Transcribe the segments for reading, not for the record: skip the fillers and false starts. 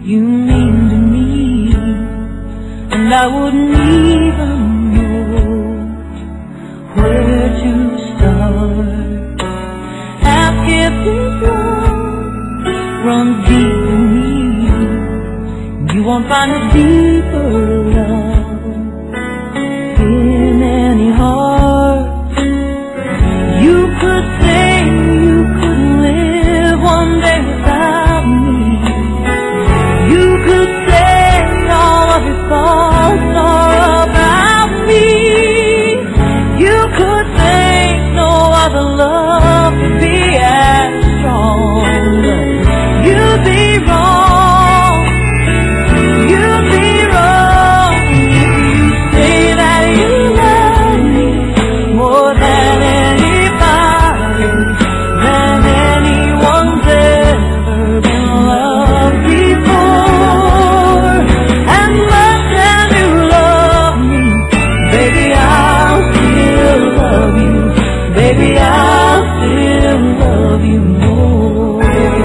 you mean to me, and I wouldn't even know where to start. Ask if this love runs deep in me. You won't find a deeper love in any heart. You could say you couldn't live one day without me. You could say all of your thoughts are about me. You could think no other love could be as strong. You'd be wrong. You'd be wrong if you say that you love me more than anybody, than anyone's ever been loved before. And much as you love me, baby, I'll still love you. Baby, I'll still love you more.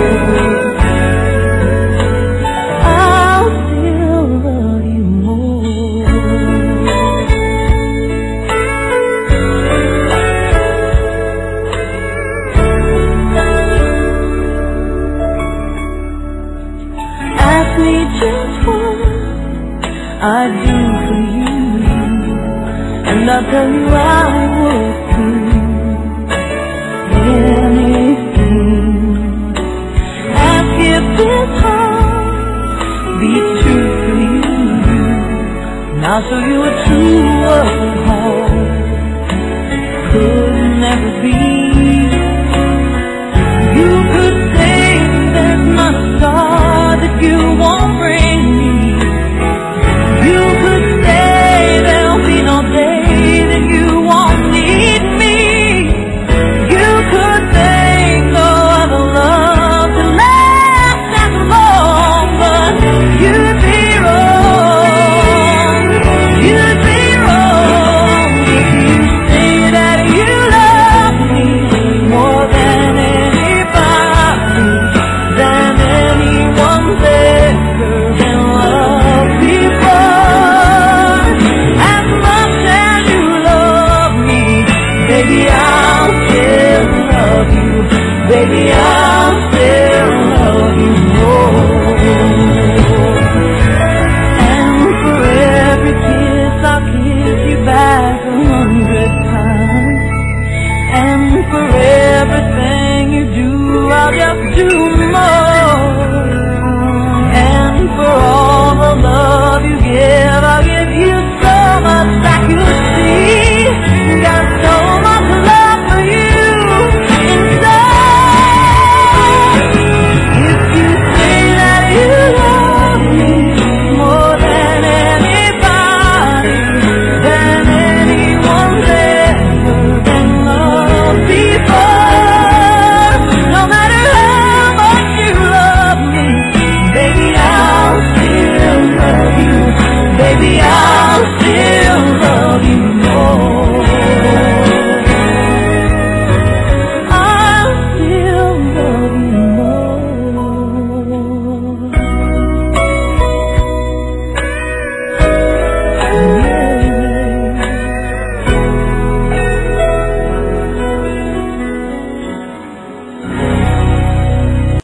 I'll still love you more. Ask me just what I'd do for you, and I'll tell you I would do anything. Ask if this heart beats true for you, and I'll show you a truer heart could never be.